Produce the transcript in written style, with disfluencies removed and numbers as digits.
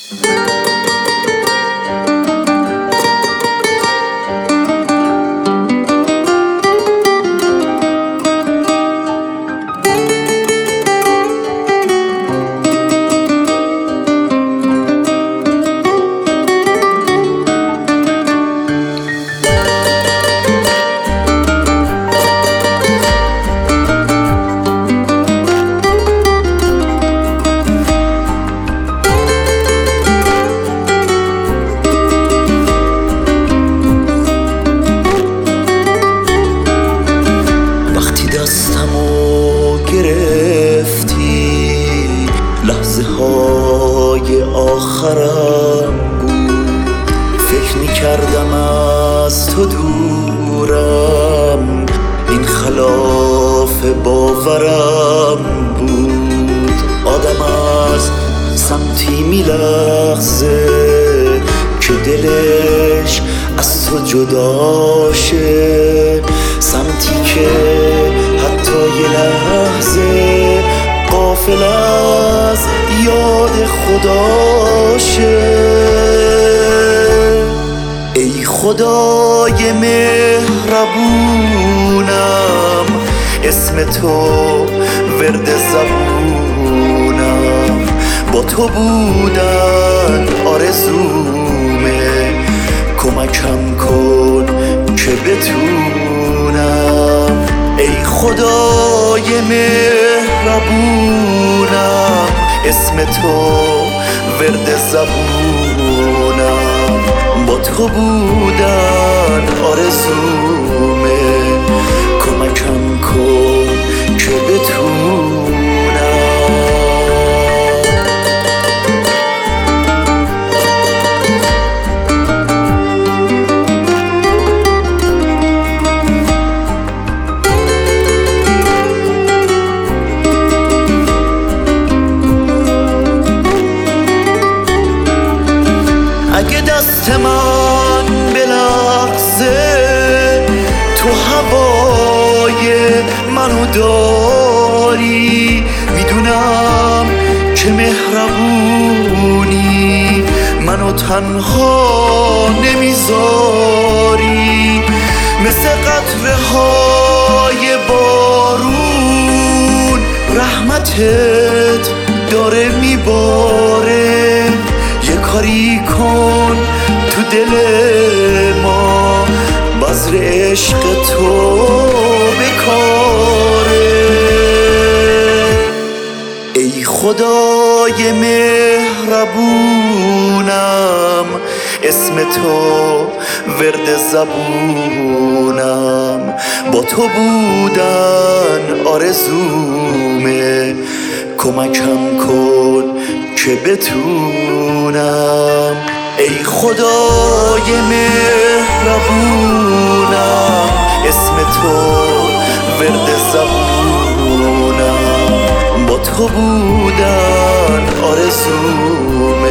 دستمو گرفتی لحظه های آخرم بود، فکر میکردم از تو دورم، این خلاف باورم بود. آدم از سمتی میلغزه که دلش از تو جدا شه، سمتی که حتی یه لحظه غافل از یاد خداشه. ای خدای مهربونم، اسم تو ورد زبونم، با تو بودن آرزومه، کمکم کن که بتونم. ای خدای مهربونم، اسم تو ورد زبونم، با تو بودن آرزومه، کمکم کن که بتونم. اگه دست من بلغزه تو هوای منو داری، میدونم که مهربونی، منو تنها نمیذاری. مثل قطره های بارون رحمتت داره میباره، یه کاری کن تو دل ما، بذر عشق تو بکاره. ای خدای مهربونم، اسم تو ورد زبونم، با تو بودن آرزومه، کمکم کن که بتونم. ای خدای مهربونم، اسم تو ورد زبونم، با تو بودن آرزومه،